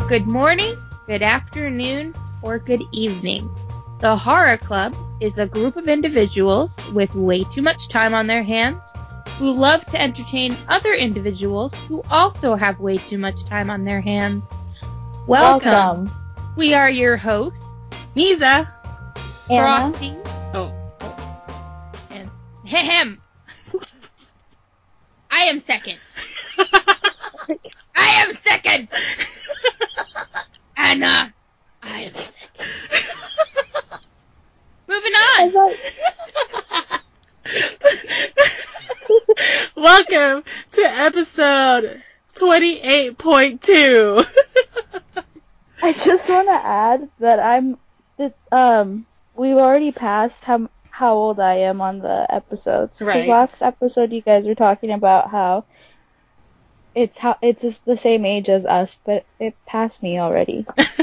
Good morning, good afternoon, or good evening. The Horror Club is a group of individuals with way too much time on their hands who love to entertain other individuals who also have way too much time on their hands. Welcome. We are your hosts, Misa, Anna, Frosty, Oh. and him. I am second. I am second. Anna, I am second. Moving on. Welcome to episode 28.2. I just want to add that we've already passed how old I am on the episodes. Right. Because last episode you guys were talking about how it's just the same age as us, but it passed me already.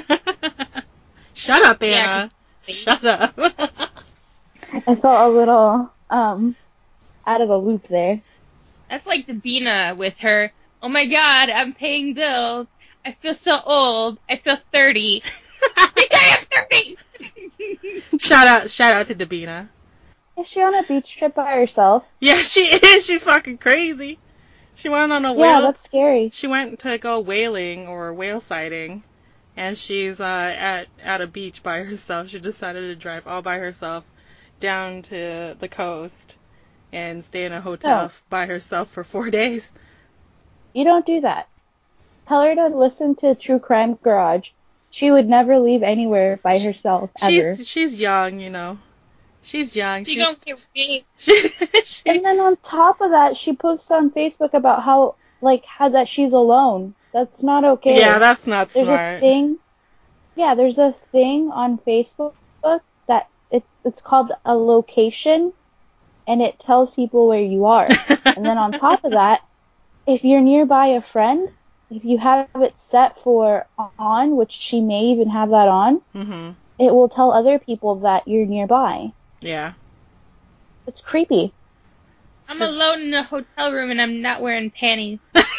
Shut up, Yeah, Anna. Shut up. I felt a little out of the loop there. That's like Davina with her, oh my god, I'm paying bills. I feel so old. I feel 30. Bitch, I am 30! Shout out to Davina. Is she on a beach trip by herself? Yeah, she is. She's fucking crazy. She went on a whale. Yeah, that's scary. She went to go whaling or whale sighting, and she's at a beach by herself. She decided to drive all by herself down to the coast and stay in a hotel by herself for 4 days. You don't do that. Tell her to listen to True Crime Garage. She would never leave anywhere by herself, ever. She's young, you know. She's young. She gonna get raped. And then on top of that, she posts on Facebook about how that she's alone. That's not okay. Yeah, that's not There's smart. there's a thing on Facebook that it's called a location, and it tells people where you are. And then on top of that, if you're nearby a friend, if you have it set for on, which she may even have that on, it will tell other people that you're nearby. Yeah. It's creepy. I'm alone in a hotel room and I'm not wearing panties.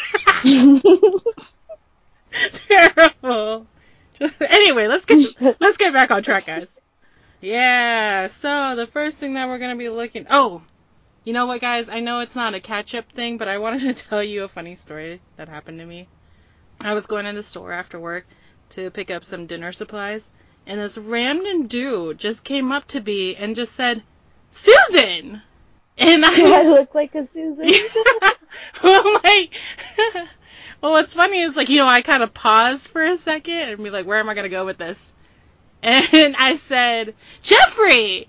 Terrible. Anyway, let's get back on track, guys. Yeah, so the first thing that we're going to be looking... Oh, you know what, guys? I know it's not a catch-up thing, but I wanted to tell you a funny story that happened to me. I was going in the store after work to pick up some dinner supplies, and this random dude just came up to me and just said, Susan! And Do I look like a Susan? Well, what's funny is, I kind of paused for a second and be like, where am I going to go with this? And I said, Jeffrey!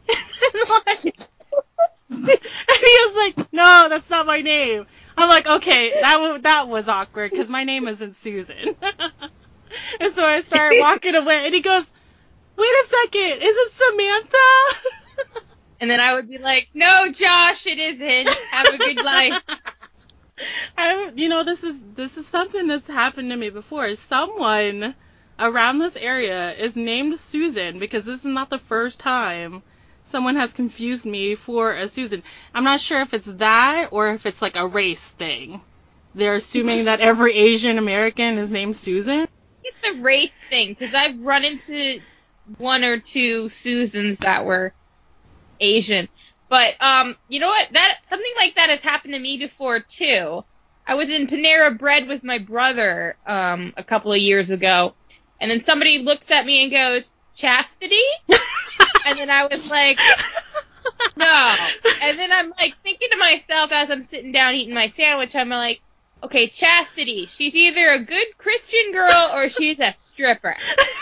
And he was like, no, that's not my name. I'm like, okay, that was awkward, because my name isn't Susan. And so I started walking away, and he goes, wait a second, is it Samantha? And then I would be like, no, Josh, it isn't. Have a good life. This is something that's happened to me before. Someone around this area is named Susan, because this is not the first time someone has confused me for a Susan. I'm not sure if it's that or if it's like a race thing. They're assuming that every Asian American is named Susan. It's a race thing, because I've run into one or two Susans that were Asian. But, you know what? Something like that has happened to me before, too. I was in Panera Bread with my brother, a couple of years ago, and then somebody looks at me and goes, Chastity? And then I was like, no. And then I'm like thinking to myself as I'm sitting down eating my sandwich, I'm like, okay, Chastity, she's either a good Christian girl or she's a stripper.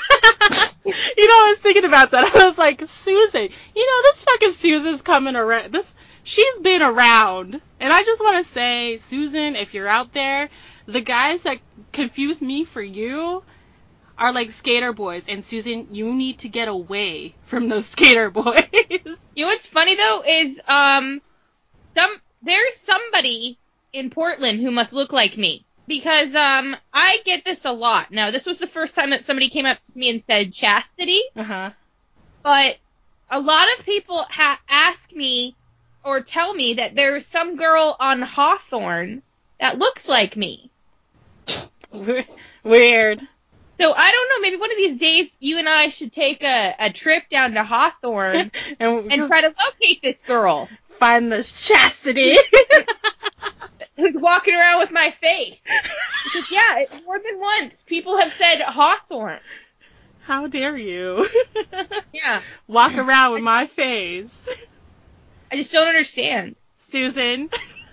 I was thinking about that. I was like, Susan, this fucking Susan's coming around. She's been around. And I just want to say, Susan, if you're out there, the guys that confuse me for you are like skater boys, and Susan, you need to get away from those skater boys. You know what's funny though is there's somebody in Portland who must look like me, because I get this a lot. Now, this was the first time that somebody came up to me and said Chastity. But a lot of people ask me or tell me that there's some girl on Hawthorne that looks like me. Weird. So I don't know, maybe one of these days you and I should take a trip down to Hawthorne and try to locate this girl find this chastity. who's walking around with my face. Because, yeah, more than once people have said Hawthorne. How dare you? Yeah. Walk around with my face. I just don't understand. Susan.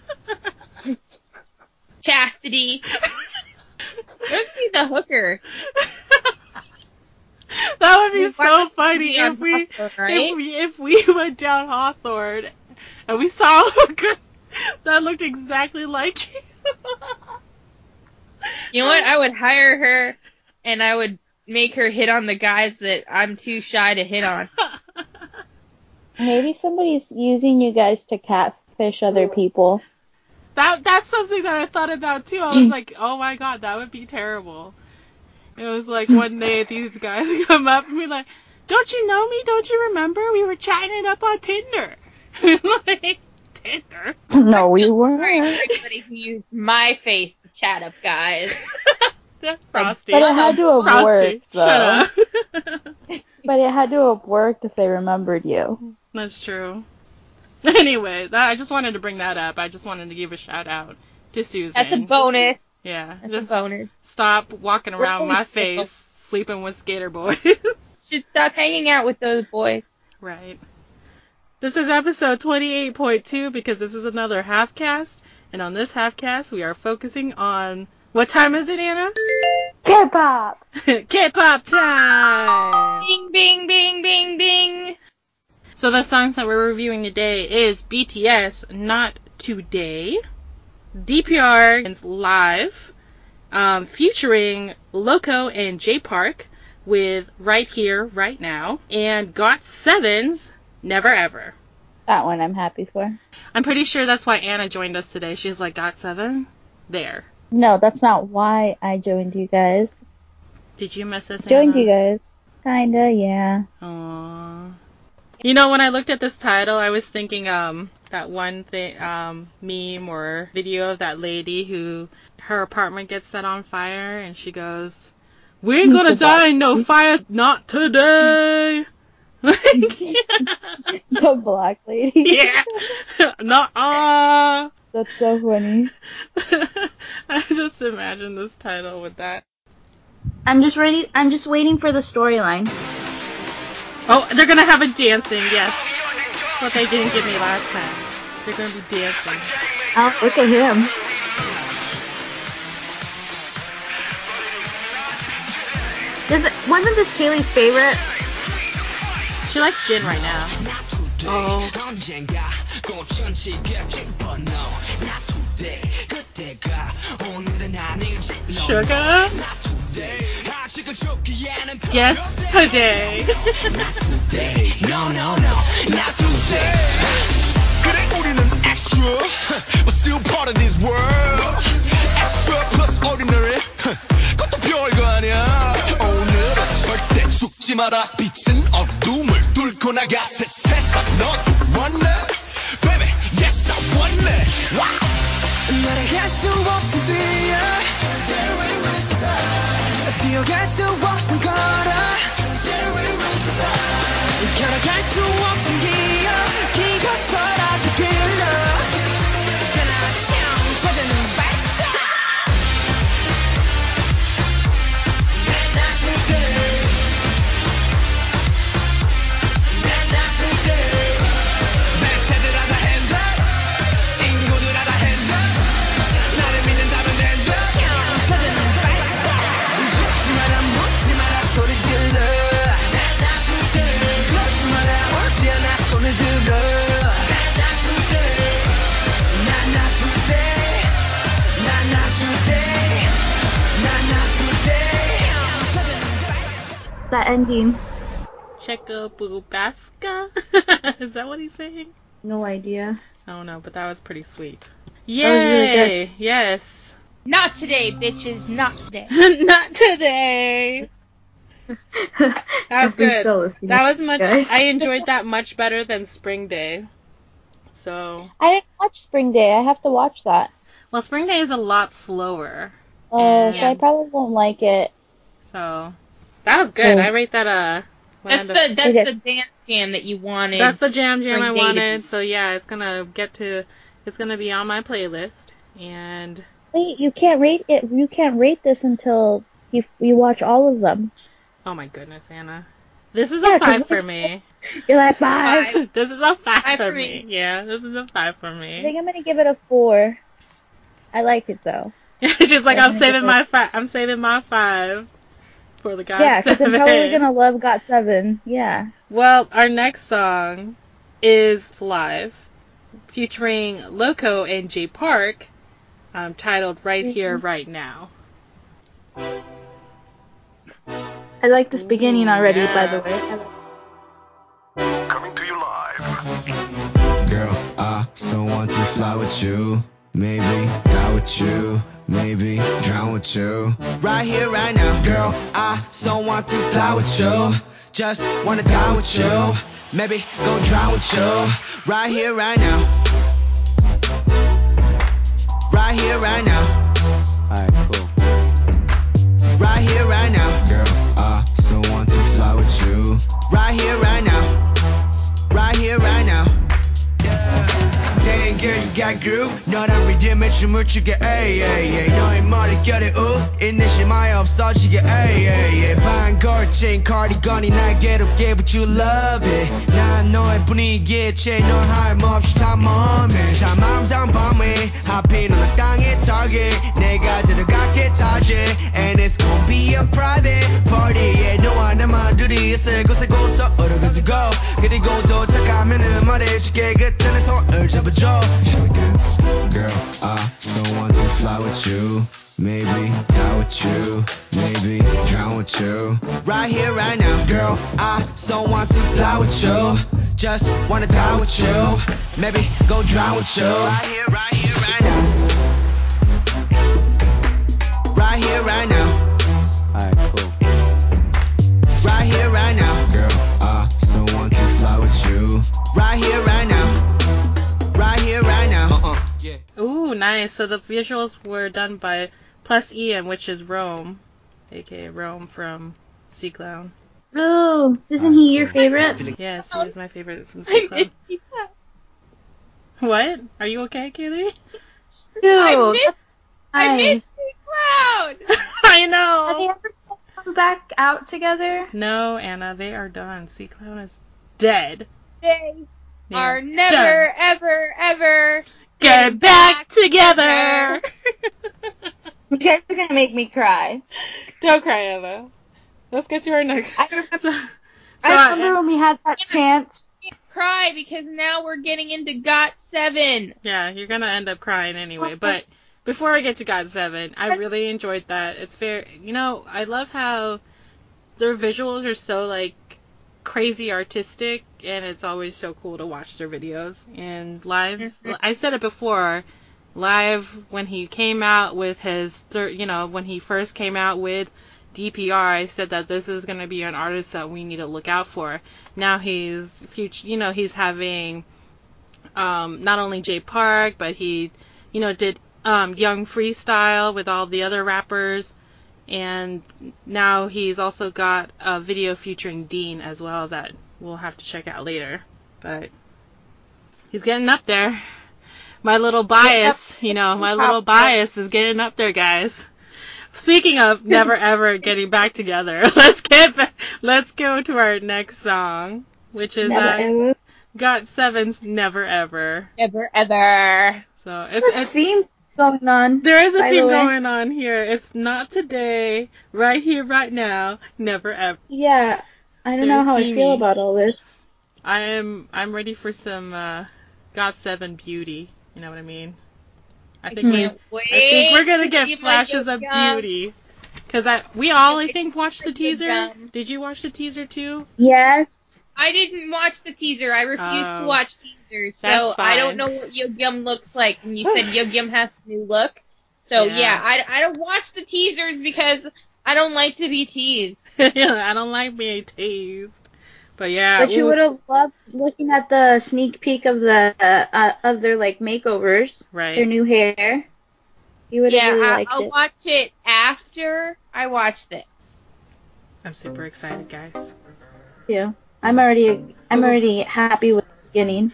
Chastity. Let's see the hooker. That would be so Why funny not be on Hawthorne, right? if we went down Hawthorne and we saw a hooker that looked exactly like you. You know what? I would hire her and I would make her hit on the guys that I'm too shy to hit on. Maybe somebody's using you guys to catfish other people. That's something that I thought about too. I was like, oh my god, that would be terrible. It was like one day these guys come up and be like, don't you know me? Don't you remember? We were chatting it up on Tinder. Like, Tinder? No, we weren't. Everybody who used my face to chat up guys. Frosty. But it had to have Frosty, worked, though. shut up. But it had to have worked if they remembered you. That's true. Anyway, I just wanted to bring that up. I just wanted to give a shout out to Susan. That's a bonus. Yeah. That's a bonus. Stop walking around We're my always face, sleeping with skater boys. Should stop hanging out with those boys. Right. This is episode 28.2 because this is another half-cast. And on this half-cast, we are focusing on... What time is it, Anna? K-pop! K-pop time! Bing, bing, bing, bing, bing. So the songs that we're reviewing today is BTS, Not Today, DPR is Live, featuring Loco and J Park with Right Here, Right Now, and GOT7's Never Ever. That one I'm happy for. I'm pretty sure that's why Anna joined us today. She's like, GOT7? There. No, that's not why I joined you guys. Did you miss us, Joined Anna? you guys. Kinda, yeah. Aww. You know, when I looked at this title, I was thinking, that one thing, meme or video of that lady who, her apartment gets set on fire, and she goes, "We ain't gonna die in no fire, not today!" The black lady. Yeah. Nuh-uh. That's so funny. I just imagine this title with that. I'm just waiting for the storyline. Oh, they're gonna have a dancing, yes. That's what they didn't give me last time. They're gonna be dancing. Oh, look at him. Wasn't this Kaylee's favorite? She likes Jin right now. Oh. Sugar? Yes, today. No, not today. 그래 우리는 extra, but still part of this world. Extra plus ordinary, 그것도 별거 아니야. 오늘은 절대 죽지 마라. 빛은 어둠을 뚫고 나가 새 세상 너도 원해, baby. Yes, I want it. Wow. 날아갈 수 없음 뛰어. Today we will survive. 뛰어갈 수 없음 걸어. Today we will survive. 걸어갈 수 없음 기어. 기어서라도 길러. 하나처럼 찾아는 발사. Not today. Not today. 멘트들 하다 hands up. 친구들 하다 hands up. 나를 믿는다면 hands up. 찾아는 발사. 죽지 마라 묻지 마라 소리 질러. Not today. 그러지 마라 오지 않아 손을 들어. Not today. Not today. Not today. Not today. 찾아는 발사. That ending. Chekobubaska? Is that what he's saying? No idea. I don't know, but that was pretty sweet. That was really Yay! Yes. Not today, bitches. Not today. Not today. That was good. That was much. Guys. I enjoyed that much better than Spring Day. So, I didn't watch Spring Day. I have to watch that. well, Spring Day is a lot slower. Oh, so Yeah. I probably won't like it. So that was good. I rate that That's Okay. the dance jam that you wanted. that's the jam for I Day to wanted. Beat. So yeah, it's gonna be on my playlist. And Wait, you can't rate it. You can't rate this until you watch all of them. oh my goodness, Anna, this is Yeah, a 'cause 5 for me. You're like 5. Five. This is a 5 5 for for me. me. Yeah, this is a 5 for I me. think I'm gonna give it a 4. I like it though. She's like, I'm I'm gonna saving give my 5. I'm saving my 5 for the God Yeah, because 7. I'm probably gonna love GOT7. Yeah. Well, our next song is Live, featuring Loco and Jay Park, titled Right Here, Right Now. I like this beginning already, yeah. by the way. Coming to you live. Girl, I so want to fly with you. Maybe die with you. Maybe drown with you. Right here, right now. Girl, I so want to fly with you. Just wanna die with you. Maybe go drown with you. Right here, right now. Right here, right now. Alright, cool. Right here, right now. Girl, I so want to fly with you. Right here, right now. Right here, right now. Dang girl, you got groove. 너랑 리듬에 춤을 추게, ay, ay, ay. 너의 머릿결에 인내심이 없어지게, ay, ay, ay. 반걸친 cardigan이 날 괴롭게, but you love it. 난 너의 분위기에 취해, 넌 하염없이 다 멈해. 참 암상 범위, 하필 넌 땅의 target. 내가 들어가게 target, and it's gonna be a private party. Yeah, 너와 나만 둘이 있을 곳에 고서 얼어가지고, 그리고 도착하면은 말해줄게. 그때는 손을 잡아줘. Shall we dance? Girl, I so want to fly with you. Maybe die with you. Maybe drown with you. Right here, right now. Girl, I so want to fly with you. Just wanna die with you. Maybe go drown with you. Right here, right here, right now. Right here, right now. Alright, cool. Right here, right now. Girl, I so want to fly with you. Right here, right now. Right here, right now. Yeah. Ooh, nice. So the visuals were done by Plus Ian, which is Rome, aka Rome from Sea Clown. Oh, isn't he your favorite? Yes, he is my favorite from Sea Clown. What? Are you okay, Kaylee? Dude, I miss Sea Clown. I Have they know. ever come back out together? No, Anna, they are done. Sea Clown is dead. They They are never, done. ever, ever Get back together. You guys are gonna make me cry. Don't cry, Emma. Let's get to our next. I remember, So, when we had that chance. Can't cry because now we're getting into GOT7. yeah, you're gonna end up crying anyway. But before I get to GOT7, I really enjoyed that. It's fair. You know, I love how their visuals are so like crazy artistic, and it's always so cool to watch their videos. And live, I said it before. Live, when he came out with his when he first came out with DPR, I said that this is going to be an artist that we need to look out for. Now he's he's having not only Jay Park, but he did Young Freestyle with all the other rappers, and now he's also got a video featuring Dean as well that we'll have to check out later. But he's getting up there. My little bias, my little bias is getting up there, guys. Speaking of never ever getting back together, let's go to our next song, which is Never ever. GOT7's Never Ever. Never, ever. So There's a theme going on. there is a by theme the way. going on here. It's not today, right here, right now, never ever. Yeah, I don't Very know how I feel themey. about all this. I'm ready for some GOT7 beauty. You know what I mean? I think Can't wait. I think we're gonna to get see my flashes of Yo-Yum. beauty. Cause we all, I think, watched the My teaser. Yo-Yum. Did you watch the teaser too? Yes. I didn't watch the teaser. I refuse to Oh, watch teasers, so that's I don't fine. know what Yo-Yum looks like. And you said Yo-Yum has a new look, so Yeah. I don't watch the teasers because I don't like to be teased. I don't like being teased. But yeah. But you ooh, would have loved looking at the sneak peek of the of their like makeovers, their right. new hair. You would have really Yeah, liked I'll it. watch it after I watched it. I'm super excited, guys. Yeah. I'm already happy with the beginning.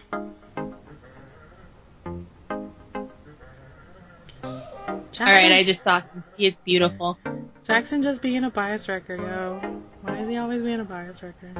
Alright, I just thought he is beautiful. Jackson just being a bias wrecker, yo. Why is he always being a bias wrecker?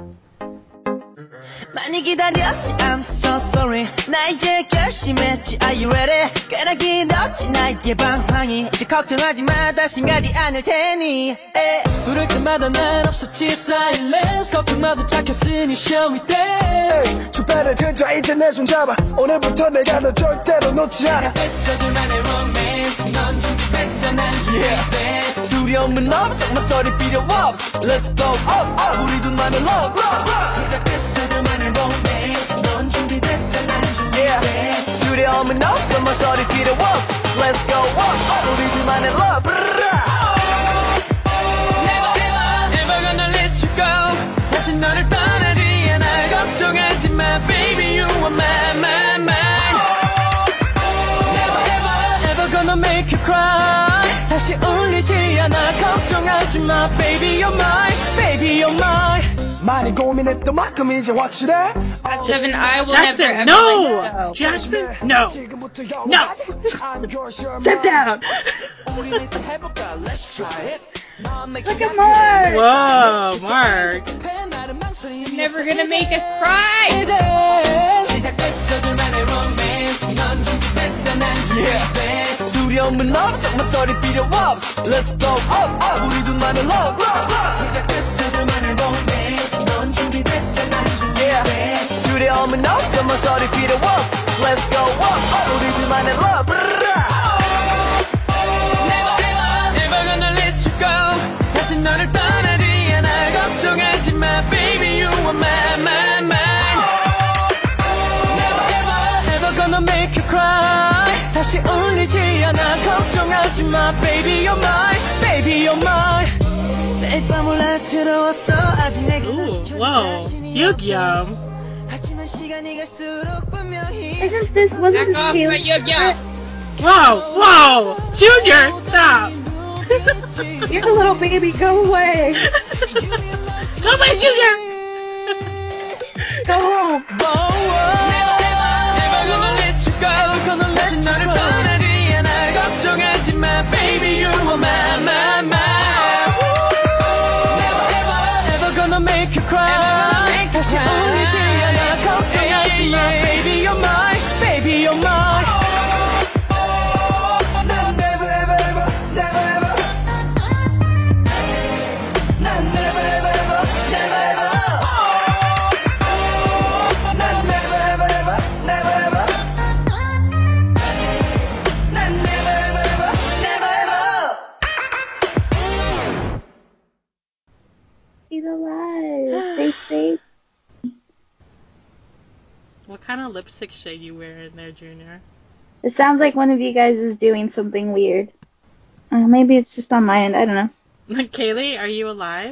많이 기다렸지 I'm so sorry 나 이제 결심했지 Are you ready 꽤나 길었지 나의 방황이 이제 걱정하지 마 다신 가지 않을 테니 부를 때마다 난 없었지 silence 걱정마도 착했으니 show me dance 주변을 들자 이제 내 손 잡아 오늘부터 내가 너 절대로 놓지 않아 시작됐어 둘만의 romance 넌 준비됐어 난 준비됐어 두려움은 없어 목소리 필요 없어 Let's go up up 우리 둘만의 love 시작됐어 둘만의 romance 넌 준비됐어 난 준비됐어 두려움은 없어 목소리 필요 없어 Let's go up up 우리 둘만의 love Never ever ever gonna let you go 다시 너를 떠나지 않아 걱정하지 마 baby you are my Never ever ever gonna make you cry 다시 울리지 않아 걱정하지 마 baby you're mine 많이 고민했던 만큼 이제 확실해 Seven, I will Jackson, never ever no! let you go. Jackson, no! No! Step down! Look at Mark! Whoa, Mark. Never gonna make us cry! 시작됐어 둘만의 romance 넌 준비됐어 난 준비됐어 두려움은 없어 목소리 필요 없어 Let's go up up 우리 둘만의 love 시작됐어 둘만의 romance 넌 준비됐어 난 준비됐어 두려움은 없어 목소리 필요 없어 Let's go up up 우리 둘만의 love Never ever ever gonna let you go 다시 너를 떠나지 않아 걱정하지 마 baby you are my Never ever ever gonna make you cry 다시 울리지 않아 걱정하지 마 baby you're mine 매일 밤 올라스러웠어 아직 내가 Ooh, whoa. Yugyum. 하지만 시간이 갈수록 분명히 Wasn't this Back off my Taylor's yo-yo! Whoa, whoa! Junior, stop! You're a little baby, go away! Go away, Junior! Go home! Never ever gonna let you go 다시 너를 떠나지 않아 걱정하지 마 baby you are my Never ever gonna make you cry 다시 울리지 않아 걱정하지 마 baby you're mine 난 never ever never ever 난 never ever never ever 난 never ever never ever 난 never ever never ever He's alive! They saved. What kind of lipstick shade you wearing there, Junior? It sounds like one of you guys is doing something weird. Maybe it's just on my end, I don't know. Kaylee, are you alive?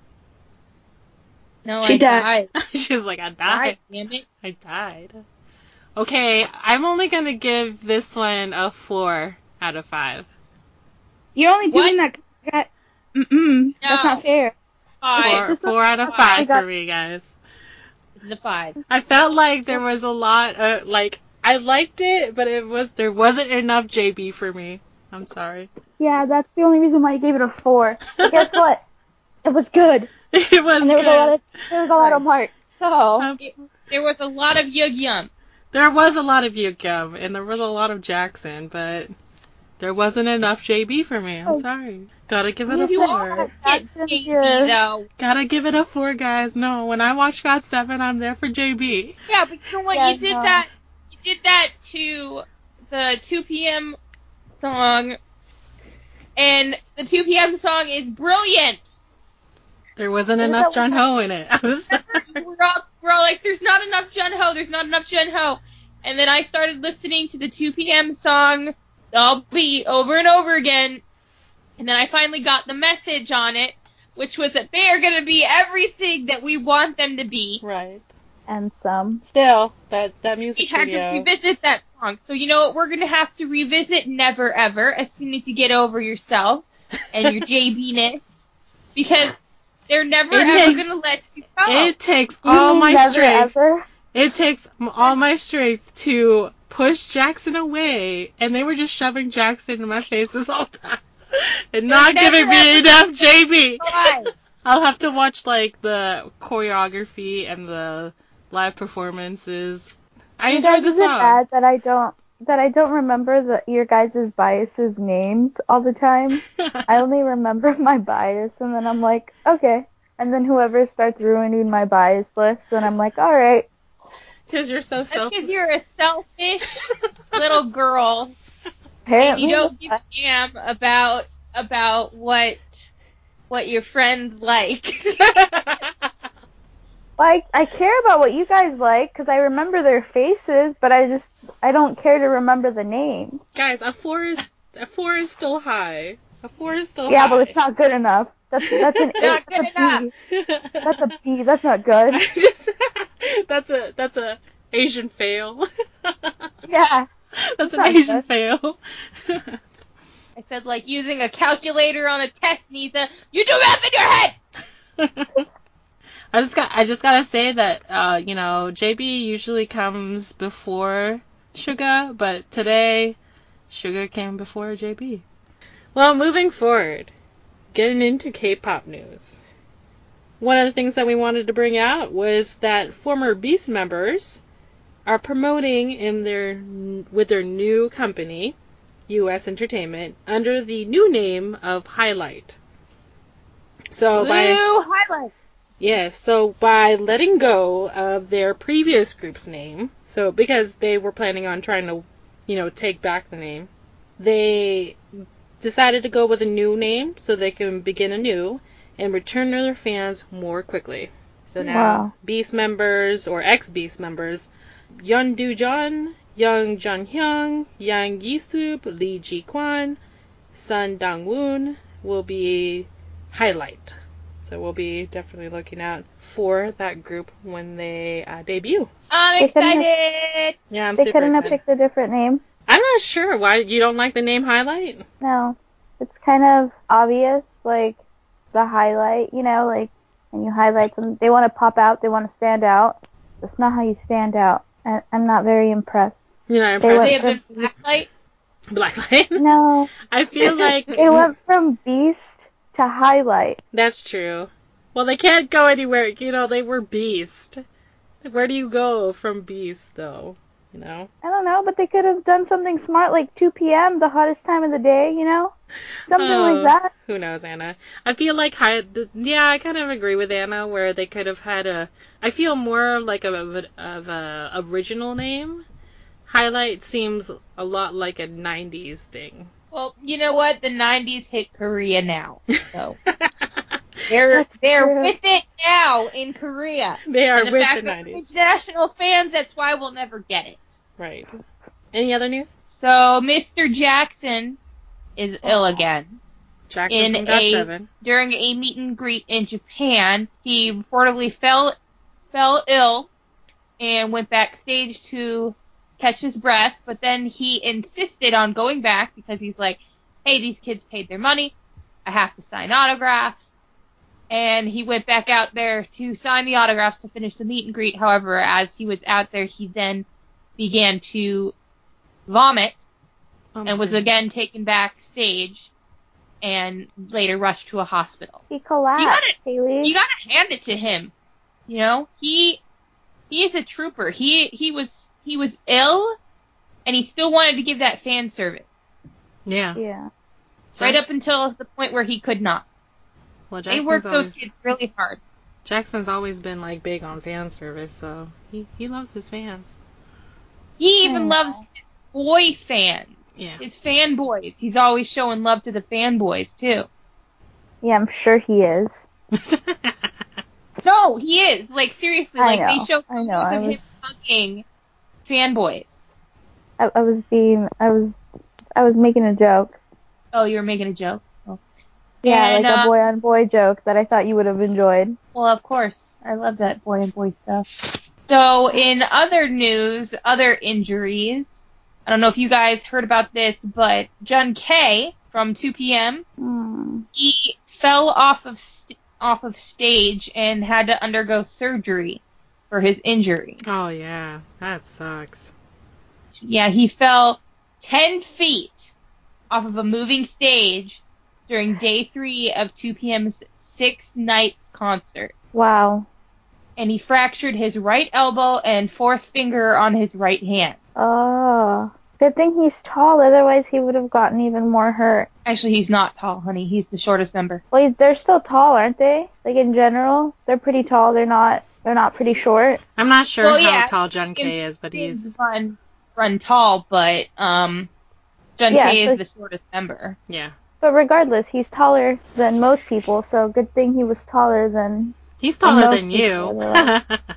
No, She I died. died. She was like, I God died. damn it. I died. Okay, I'm only gonna give this one a 4 out of 5. You're only What? doing that 'cause you got... Mm-mm, that's No. not fair. 5. This 4 out of one- 5 I got- for me, guys. This is a 5. I felt like there was a lot of, I liked it, but there wasn't enough JB for me. I'm sorry. Yeah, that's the only reason why you gave it a 4. But guess what? It was good. It was And there was good. a lot of Mark. So, There was a lot of Yugyum. There was a lot of Yugyum, and there was a lot of Jackson, but there wasn't enough JB for me. I'm sorry. Gotta give it a You 4. It's Jackson's JB your- though. Gotta give it a 4, guys. No, when I watch GOT7, I'm there for JB. Yeah, but you know what? Yeah, You did no. that. You did that to the 2 p.m. song, and the 2 p.m. song is brilliant. There wasn't Is enough that Jun what- Ho in it. I'm sorry. We're all like, there's not enough Jun Ho. There's not enough Jun Ho. And then I started listening to the 2 p.m. song, I'll Be, over and over again. And then I finally got the message on it, which was that they are going to be everything that we want them to be. Right. and some. Still, that We music had to video. revisit that song. So you know what? We're going to have to revisit Never Ever as soon as you get over yourself and your JB-ness. Because They're never It ever takes- gonna let you go. It takes You all mean my never strength. ever? It takes all my strength to push Jackson away, and they were just shoving Jackson in my face this whole time. And not never giving me ever enough JB. Why? I'll have to watch, like, the choreography and the live performances. I You enjoyed guys, the is it song. bad that I don't remember your guys' biases names all the time? I only remember my bias, and then I'm like, okay. And then whoever starts ruining my bias list, then I'm like, all right. Because you're so That's self... because you're a selfish little girl, and Apparently, you don't give a damn about what your friends like. like, I care about what you guys like because I remember their faces, but I don't care to remember the name. Guys, a four is still high. A 4 is still Yeah, high. but it's not good enough. That's an Not A. good That's a enough. B. That's a B. That's not good. That's a Asian fail. Yeah. That's an not Asian good. fail. I said like using a calculator on a test, Nisa. You do math in your head. I just gotta say that JB usually comes before Suga, but today Suga came before JB. Well, moving forward, getting into K-pop news. One of the things that we wanted to bring out was that former Beast members are promoting with their new company, US Entertainment, under the new name of Highlight. So by letting go of their previous group's name, so because they were planning on trying to, take back the name, they decided to go with a new name so they can begin anew and return to their fans more quickly. So now, Beast members or ex-Beast members, Yeon Do-jeon, Young Jun-hyung, Yang Yi-sup, Lee Ji-kwan, Sun Dong-woon will be Highlight. So we'll be definitely looking out for that group when they debut. I'm excited. Yeah, I'm They super couldn't have excited. picked a different name. I'm not sure why you don't like the name Highlight. No. It's kind of obvious, like the highlight, like when you highlight them, they want to pop out, they want to stand out. That's not how you stand out. I'm not very impressed. You're not Could impressed? they have been Blacklight? Blacklight? No. I feel like... It went from Beast to Highlight. That's true. Well, they can't go anywhere. They were Beast. Where do you go from Beast, though? I don't know, but they could have done something smart like 2 p.m., the hottest time of the day, Something like that. Who knows, Anna? I feel like, I kind of agree with Anna, where they could have had I feel more like of a original name. Highlight seems a lot like a 90s thing. Well, you know what? The 90s hit Korea now, so they're with it now in Korea. They are and the with fact the that 90s. we're international fans, that's why we'll never get it. Right. Any other news? So Mr. Jackson is ill again. Jackson from GOT7. During a meet and greet in Japan, he reportedly fell ill and went backstage to catch his breath, but then he insisted on going back because he's like, hey, these kids paid their money. I have to sign autographs. And he went back out there to sign the autographs to finish the meet and greet. However, as he was out there, he then began to vomit and was again taken backstage and later rushed to a hospital. He collapsed, Haley. You gotta hand it to him. He is a trooper. He was ill, and he still wanted to give that fan service. Yeah. Right up until the point where he could not. Well, they worked those kids really hard. Jackson's always been big on fan service, so he loves his fans. He even loves his boy fans. Yeah. His fanboys. He's always showing love to the fanboys too. Yeah, I'm sure he is. No, he is. Seriously, they show photos of him hugging fanboys. I was making a joke. Oh, you were making a joke? Oh. Yeah, and, a boy-on-boy joke that I thought you would have enjoyed. Well, of course. I love that boy-on-boy stuff. So, in other news, other injuries, I don't know if you guys heard about this, but Jun K from 2PM, he fell off of off of stage and had to undergo surgery for his injury. Oh, yeah. That sucks. Yeah, he fell 10 feet off of a moving stage during day 3 of 2 p.m.'s Six Nights concert. Wow. And he fractured his right elbow and fourth finger on his right hand. Oh. Good thing he's tall, otherwise he would have gotten even more hurt. Actually, he's not tall, honey. He's the shortest member. Well, they're still tall, aren't they? Like, in general, they're pretty tall. They're not pretty short. I'm not sure Well, how yeah, tall John Kay is, but he's... run tall, but John Kay is the shortest member. Yeah. But regardless, he's taller than most people, so good thing he was taller than... He's taller than most you. people,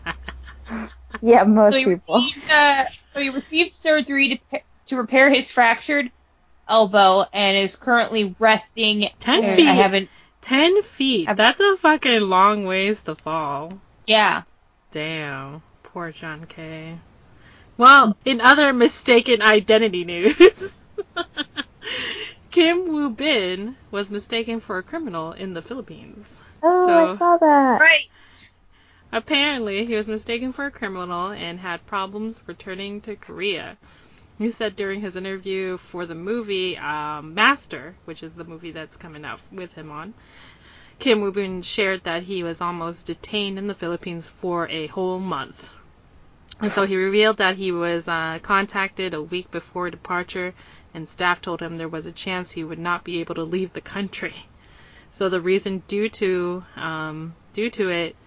yeah, most people. So he received surgery to repair his fractured elbow and is currently resting. 10 feet. 10 feet. That's a fucking long ways to fall. Yeah. Damn. Poor John Kay. Well, in other mistaken identity news, Kim Woo Bin was mistaken for a criminal in the Philippines. Oh, I saw that. Right. Apparently, he was mistaken for a criminal and had problems returning to Korea. He said during his interview for the movie Master, which is the movie that's coming out with him on, Kim Woo Bin shared that he was almost detained in the Philippines for a whole month. And so he revealed that he was contacted a week before departure, and staff told him there was a chance he would not be able to leave the country. So the reason due to it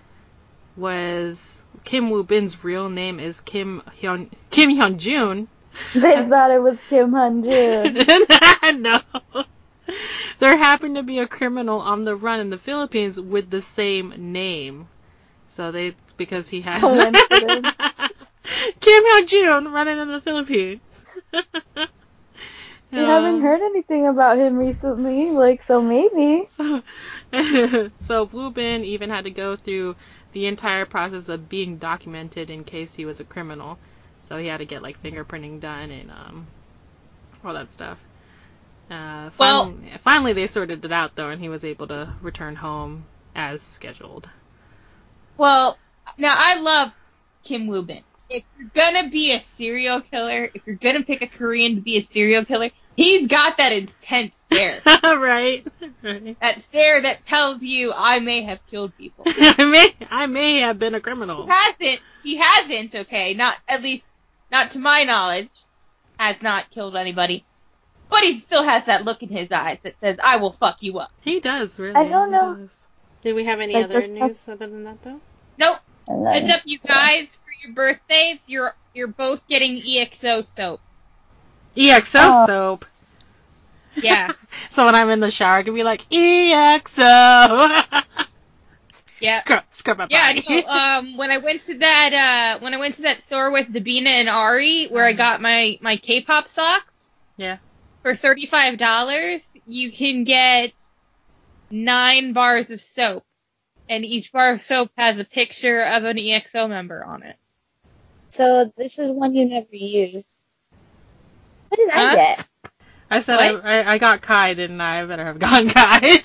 was Kim Woo Bin's real name is Kim Hyun Jun. They thought it was Kim Hyun Jun. No. There happened to be a criminal on the run in the Philippines with the same name. So because he had Kim Hyun Jun running in the Philippines. We haven't heard anything about him recently, so maybe. So Woo Bin even had to go through the entire process of being documented in case he was a criminal. So he had to get fingerprinting done and all that stuff. Finally they sorted it out though, and he was able to return home as scheduled. Well, now I love Kim Woo Bin. If you're gonna be a serial killer, if you're gonna pick a Korean to be a serial killer, he's got that intense stare. Right. That stare that tells you, I may have killed people. I may have been a criminal. He hasn't, okay, at least not to my knowledge, has not killed anybody. But he still has that look in his eyes that says, I will fuck you up. He does, really. I don't know. Does. Did we have any other news other than that, though? Nope. Heads up, you guys, for your birthdays, you're both getting EXO soap. EXO soap? Yeah. So when I'm in the shower, I can be like, EXO! Yeah. Scrub my body. Yeah, no, when I went to that store with Davina and Ari, where I got my K-pop socks. Yeah. For $35, you can get 9 bars of soap. And each bar of soap has a picture of an EXO member on it. So this is one you never use. What did I get? I said I got Kai, didn't I? I better have gotten Kai.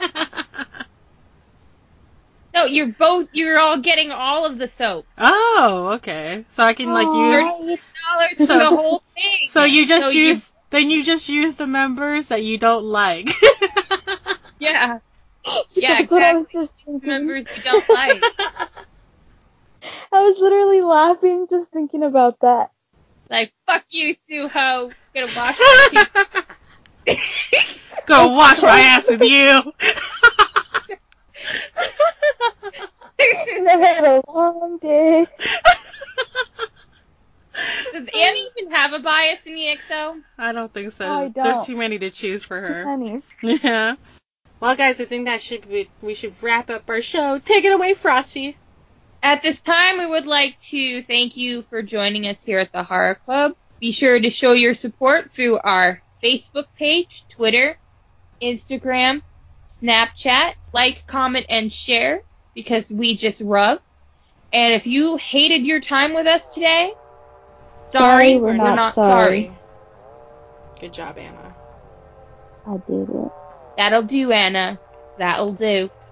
No, you're all getting all of the soap. Oh, okay. So I can use $30 for the whole thing. So you just use the members that you don't like. Yeah. Yeah, exactly. What I was just thinking. Members you don't like. I was literally laughing just thinking about that. Like, fuck you, Suho. Gonna wash my teeth. Gonna wash my ass with you. I've had a long day. Does Annie even have a bias in EXO? I don't think so. I don't. There's too many to choose for her. Too many. Yeah. Well, guys, I think we should wrap up our show. Take it away, Frosty. At this time, we would like to thank you for joining us here at the Horror Club. Be sure to show your support through our Facebook page, Twitter, Instagram, Snapchat. Like, comment, and share, because we just rub. And if you hated your time with us today, sorry, we're not sorry. Good job, Anna. I did it. That'll do, Anna. That'll do.